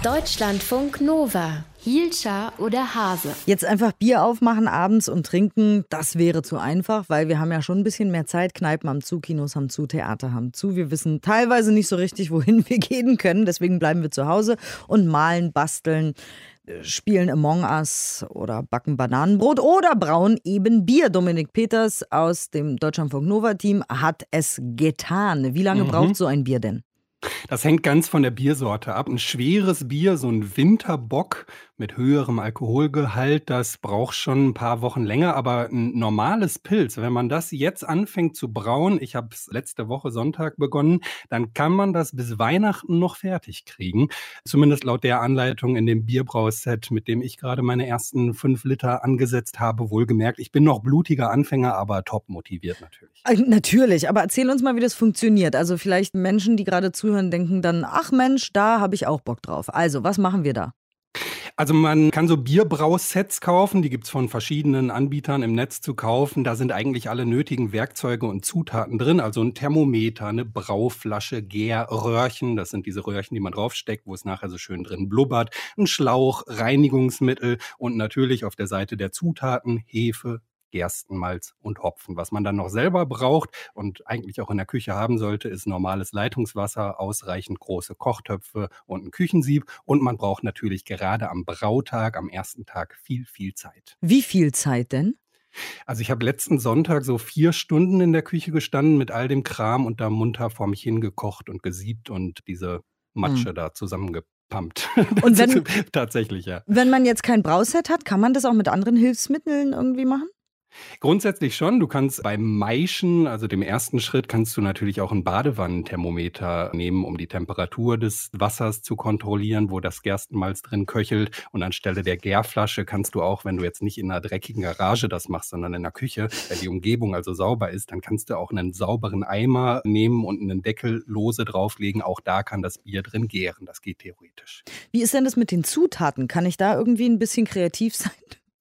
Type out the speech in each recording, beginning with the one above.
Deutschlandfunk Nova. Hielscher oder Hase? Jetzt einfach Bier aufmachen abends und trinken, das wäre zu einfach, weil wir haben ja schon ein bisschen mehr Zeit. Kneipen haben zu, Kinos haben zu, Theater haben zu. Wir wissen teilweise nicht so richtig, wohin wir gehen können. Deswegen bleiben wir zu Hause und malen, basteln, spielen Among Us oder backen Bananenbrot oder brauen eben Bier. Dominik Peters aus dem Deutschlandfunk Nova Team hat es getan. Wie lange braucht so ein Bier denn? Das hängt ganz von der Biersorte ab. Ein schweres Bier, so ein Winterbock mit höherem Alkoholgehalt, das braucht schon ein paar Wochen länger. Aber ein normales Pils, wenn man das jetzt anfängt zu brauen, ich habe es letzte Woche Sonntag begonnen, dann kann man das bis Weihnachten noch fertig kriegen. Zumindest laut der Anleitung in dem Bierbrauset, mit dem ich gerade meine ersten 5 Liter angesetzt habe. Wohlgemerkt, ich bin noch blutiger Anfänger, aber top motiviert natürlich. Natürlich, aber erzähl uns mal, wie das funktioniert. Also vielleicht Menschen, die gerade zuhören, denken dann, ach Mensch, da habe ich auch Bock drauf. Also, was machen wir da? Also man kann so Bierbrausets kaufen, die gibt's von verschiedenen Anbietern im Netz zu kaufen. Da sind eigentlich alle nötigen Werkzeuge und Zutaten drin. Also ein Thermometer, eine Brauflasche, Gärröhrchen, das sind diese Röhrchen, die man draufsteckt, wo es nachher so schön drin blubbert, ein Schlauch, Reinigungsmittel und natürlich auf der Seite der Zutaten Hefe, Gerstenmalz und Hopfen. Was man dann noch selber braucht und eigentlich auch in der Küche haben sollte, ist normales Leitungswasser, ausreichend große Kochtöpfe und ein Küchensieb. Und man braucht natürlich gerade am Brautag, am ersten Tag viel Zeit. Wie viel Zeit denn? Also ich habe letzten Sonntag so 4 Stunden in der Küche gestanden mit all dem Kram und da munter vor mich hingekocht und gesiebt und diese Matsche da zusammengepumpt. Und wenn, tatsächlich, ja. Wenn man jetzt kein Brauset hat, kann man das auch mit anderen Hilfsmitteln irgendwie machen? Grundsätzlich schon. Du kannst beim Maischen, also dem ersten Schritt, kannst du natürlich auch ein Badewannenthermometer nehmen, um die Temperatur des Wassers zu kontrollieren, wo das Gerstenmalz drin köchelt. Und anstelle der Gärflasche kannst du auch, wenn du jetzt nicht in einer dreckigen Garage das machst, sondern in der Küche, wenn die Umgebung also sauber ist, dann kannst du auch einen sauberen Eimer nehmen und einen Deckel lose drauflegen. Auch da kann das Bier drin gären. Das geht theoretisch. Wie ist denn das mit den Zutaten? Kann ich da irgendwie ein bisschen kreativ sein?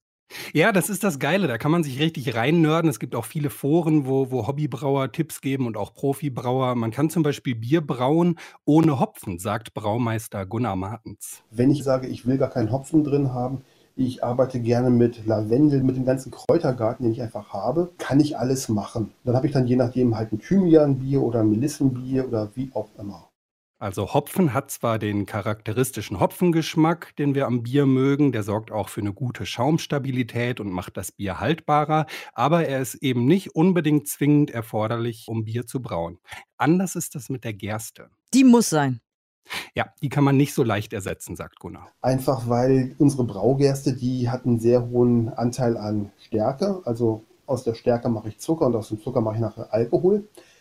Ja, das ist das Geile. Da kann man sich richtig reinnörden. Es gibt auch viele Foren, wo Hobbybrauer Tipps geben und auch Profibrauer. Man kann zum Beispiel Bier brauen ohne Hopfen, sagt Braumeister Gunnar Martens. Wenn ich sage, ich will gar keinen Hopfen drin haben, ich arbeite gerne mit Lavendel, mit dem ganzen Kräutergarten, den ich einfach habe, kann ich alles machen. Dann habe ich dann je nachdem halt ein Thymianbier oder ein Melissenbier oder wie auch immer. Also Hopfen hat zwar den charakteristischen Hopfengeschmack, den wir am Bier mögen, der sorgt auch für eine gute Schaumstabilität und macht das Bier haltbarer, aber er ist eben nicht unbedingt zwingend erforderlich, um Bier zu brauen. Anders ist das mit der Gerste. Die muss sein. Ja, die kann man nicht so leicht ersetzen, sagt Gunnar. Einfach weil unsere Braugerste, die hat einen sehr hohen Anteil an Stärke. Also aus der Stärke mache ich Zucker und aus dem Zucker mache ich nachher Alkohol.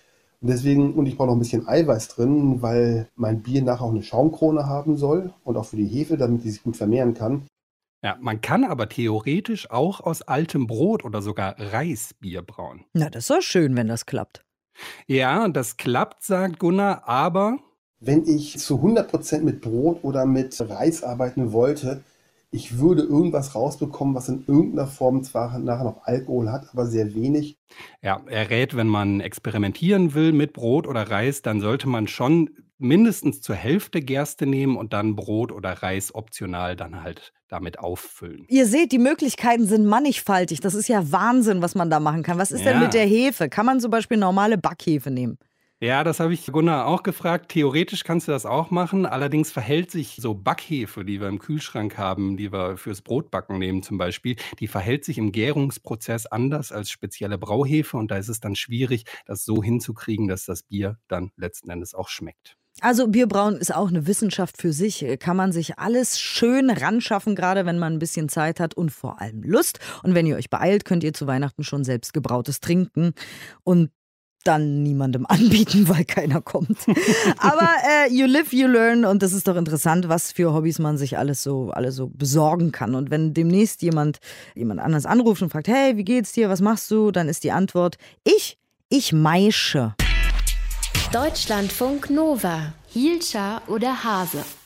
Und ich brauche noch ein bisschen Eiweiß drin, weil mein Bier nachher auch eine Schaumkrone haben soll und auch für die Hefe, damit die sich gut vermehren kann. Ja, man kann aber theoretisch auch aus altem Brot oder sogar Reis Bier brauen. Na, das ist doch schön, wenn das klappt. Ja, das klappt, sagt Gunnar, aber Wenn ich zu 100% mit Brot oder mit Reis arbeiten wollte, ich würde irgendwas rausbekommen, was in irgendeiner Form zwar nachher noch Alkohol hat, aber sehr wenig. ja, er rät, wenn man experimentieren will mit Brot oder Reis, dann sollte man schon mindestens zur Hälfte Gerste nehmen und dann Brot oder Reis optional dann halt damit auffüllen. Ihr seht, die Möglichkeiten sind mannigfaltig. Das ist ja Wahnsinn, was man da machen kann. Was ist denn mit der Hefe? Kann man zum Beispiel normale Backhefe nehmen? Ja, das habe ich Gunnar auch gefragt. Theoretisch kannst du das auch machen. Allerdings verhält sich so Backhefe, die wir im Kühlschrank haben, die wir fürs Brotbacken nehmen zum Beispiel, die verhält sich im Gärungsprozess anders als spezielle Brauhefe. Und da ist es dann schwierig, das so hinzukriegen, dass das Bier dann letzten Endes auch schmeckt. Also Bierbrauen ist auch eine Wissenschaft für sich. Kann man sich alles schön ranschaffen, gerade wenn man ein bisschen Zeit hat und vor allem Lust. Und wenn ihr euch beeilt, könnt ihr zu Weihnachten schon selbst gebrautes trinken und dann niemandem anbieten, weil keiner kommt. Aber you live, you learn und das ist doch interessant, was für Hobbys man sich alles so besorgen kann. Und wenn demnächst jemand anders anruft und fragt, hey, wie geht's dir, was machst du, dann ist die Antwort, ich maische. Deutschlandfunk Nova. Hielscher oder Hase?